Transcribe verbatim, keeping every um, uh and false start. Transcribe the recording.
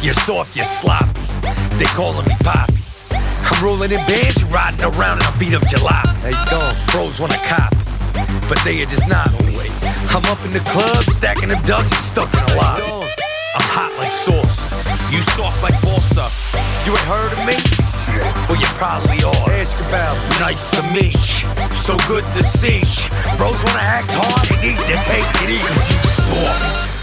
You're soft, you're sloppy. They calling me Poppy. I'm rolling in bands, you riding around and I beat up jalop. How you doing? Bros wanna copy, but they are just not on way. I'm up in the club, stacking them ducks and stuck in a lot. I'm hot like sauce, you soft like balsa. You ain't heard of me? Well, you probably are. Ask about me. Nice to meet you, so good to see you. Bros wanna act hard, they need to take it easy. Soft.